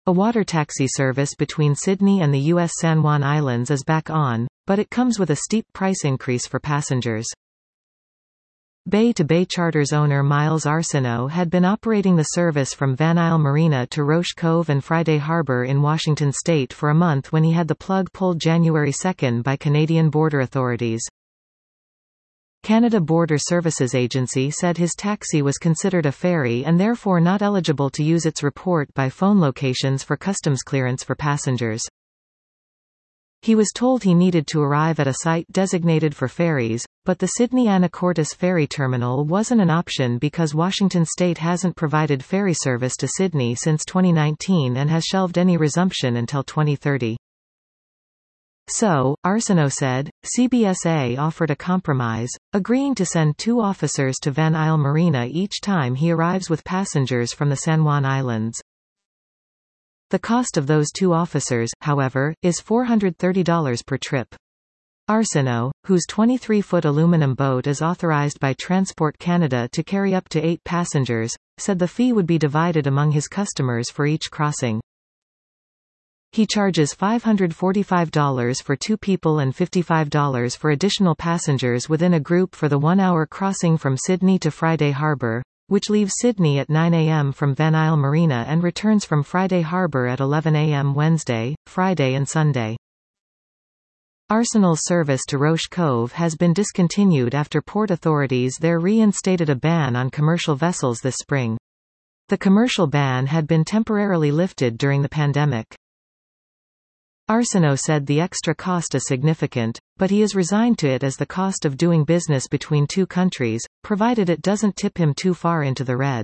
A water taxi service between Sydney and the U.S. San Juan Islands is back on, but it comes with a steep price increase for passengers. Bay-to-Bay Charters owner Miles Arsenault had been operating the service from Van Isle Marina to Roche Cove and Friday Harbour in Washington state for a month when he had the plug pulled January 2 by Canadian border authorities. Canada Border Services Agency said his taxi was considered a ferry and therefore not eligible to use its report by phone locations for customs clearance for passengers. He was told he needed to arrive at a site designated for ferries, but the Sydney-Anacortes ferry terminal wasn't an option because Washington state hasn't provided ferry service to Sydney since 2019 and has shelved any resumption until 2030. So, Arsenault said, CBSA offered a compromise, agreeing to send 2 officers to Van Isle Marina each time he arrives with passengers from the San Juan Islands. The cost of those 2 officers, however, is $430 per trip. Arsenault, whose 23-foot aluminum boat is authorized by Transport Canada to carry up to 8 passengers, said the fee would be divided among his customers for each crossing. He charges $545 for 2 people and $55 for additional passengers within a group for the 1-hour crossing from Sydney to Friday Harbour, which leaves Sydney at 9 a.m. from Van Isle Marina and returns from Friday Harbour at 11 a.m. Wednesday, Friday and Sunday. Arsenault's service to Roche Cove has been discontinued after port authorities there reinstated a ban on commercial vessels this spring. The commercial ban had been temporarily lifted during the pandemic. Arsenault said the extra cost is significant, but he is resigned to it as the cost of doing business between 2 countries, provided it doesn't tip him too far into the red.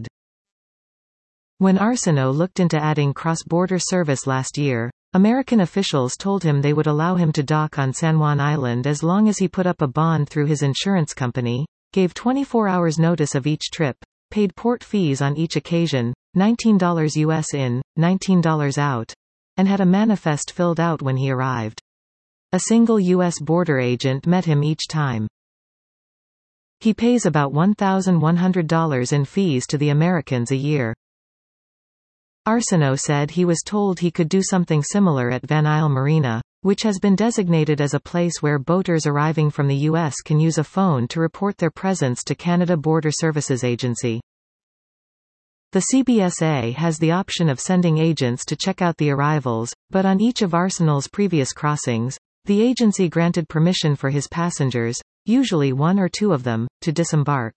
When Arsenault looked into adding cross-border service last year, American officials told him they would allow him to dock on San Juan Island as long as he put up a bond through his insurance company, gave 24 hours notice of each trip, paid port fees on each occasion, $19 US in, $19 out, and had a manifest filled out when he arrived. A single U.S. border agent met him each time. He pays about $1,100 in fees to the Americans a year. Arsenault said he was told he could do something similar at Van Isle Marina, which has been designated as a place where boaters arriving from the U.S. can use a phone to report their presence to Canada Border Services Agency. The CBSA has the option of sending agents to check out the arrivals, but on each of Arsenault's previous crossings, the agency granted permission for his passengers, usually 1 or 2 of them, to disembark.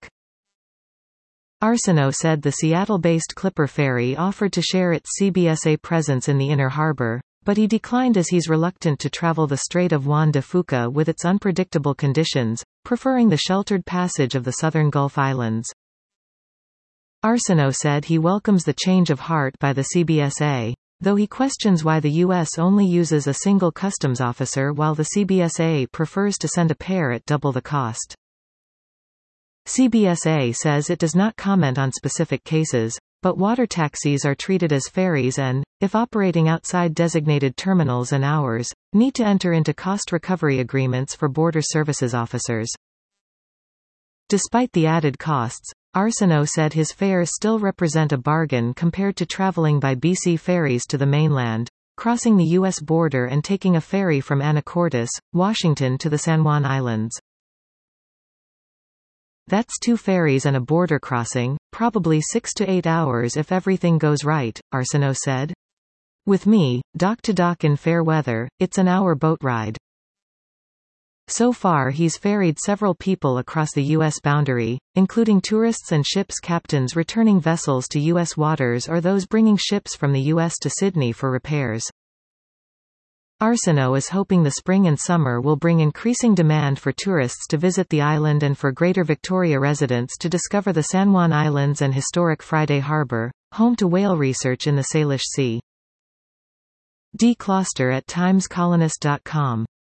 Arsenault said the Seattle-based Clipper Ferry offered to share its CBSA presence in the Inner Harbor, but he declined as he's reluctant to travel the Strait of Juan de Fuca with its unpredictable conditions, preferring the sheltered passage of the southern Gulf Islands. Arsenault said he welcomes the change of heart by the CBSA, though he questions why the U.S. only uses a single customs officer while the CBSA prefers to send a pair at double the cost. CBSA says it does not comment on specific cases, but water taxis are treated as ferries and, if operating outside designated terminals and hours, need to enter into cost recovery agreements for border services officers. Despite the added costs, Arsenault said his fares still represent a bargain compared to traveling by BC ferries to the mainland, crossing the U.S. border and taking a ferry from Anacortes, Washington to the San Juan Islands. That's 2 ferries and a border crossing, probably 6 to 8 hours if everything goes right, Arsenault said. With me, dock to dock in fair weather, it's an hour boat ride. So far he's ferried several people across the U.S. boundary, including tourists and ships' captains returning vessels to U.S. waters or those bringing ships from the U.S. to Sydney for repairs. Arsenault is hoping the spring and summer will bring increasing demand for tourists to visit the island and for Greater Victoria residents to discover the San Juan Islands and historic Friday Harbour, home to whale research in the Salish Sea. D. Closter at timescolonist.com